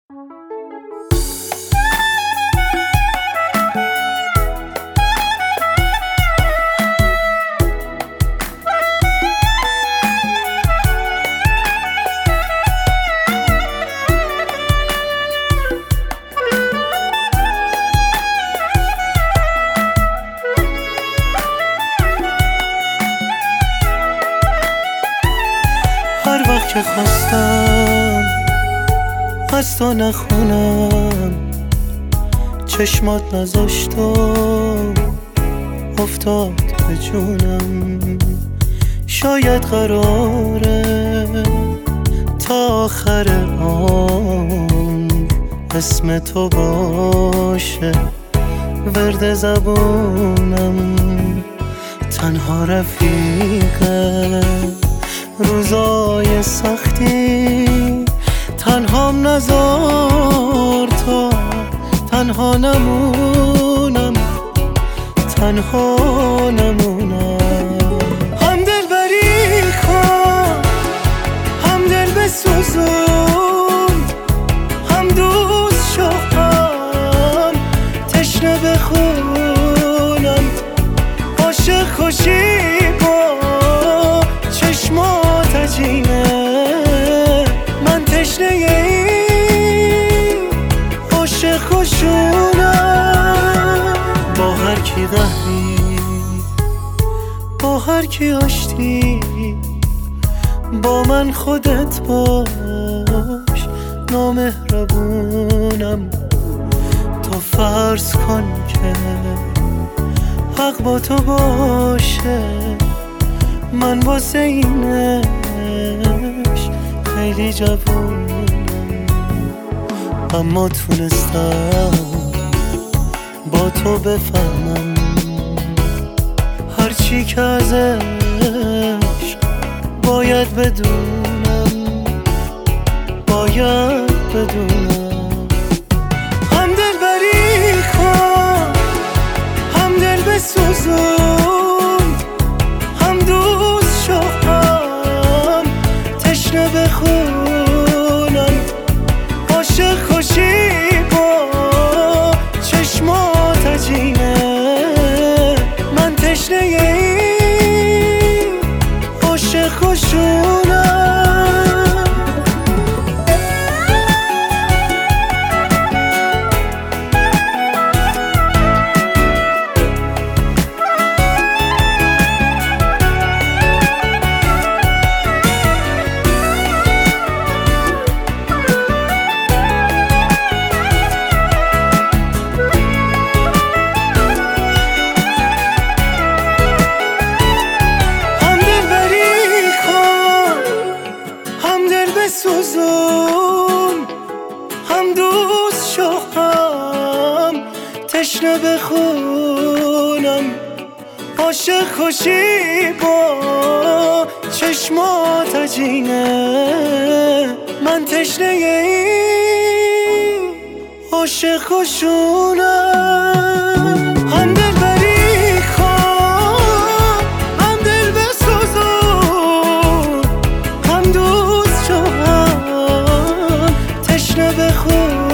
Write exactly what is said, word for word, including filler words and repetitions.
هر وقت که خواستم از تو نخونم، چشمات نذاشت و افتاد به جونم. شاید قراره تا آخر عمر اسم تو باشه ورد زبونم. تنها رفیقه روزای سختی، تنهام نذار تا تنها نمونم، تنها نمونم. هم دل بری کن، هم دل بسوزون، هم دوست شو، هم تشنه بخونم. عاشق خوشی با چشمات عجینه، من تشنه این عاشق خوشونم. با هر کی قهری، با هر کی آشتی، با من خودت باش، نامهربونم. تو فرض کن که حق با تو باشه، من واسه اینش خیلی جوونم. اما تونستم با تو بفهمم هرچی که ازش باید بدونم، باید بدونم. هم دل بری کن، هم دل بسوزون، هم دوست شو، هم تشنه بخونم. عاشق خوشی با چشمات عجینه، من تشنه این عاشق خوشونم. بسوزون، هم دوست شو، هم تشنه بخونم. عاشق خوشی با چشمات عجینه، من تشنه این عاشق خوشونم. هم دل بری کن، هم دل بسوزون، هم دوست شو، هم تشنه بخون.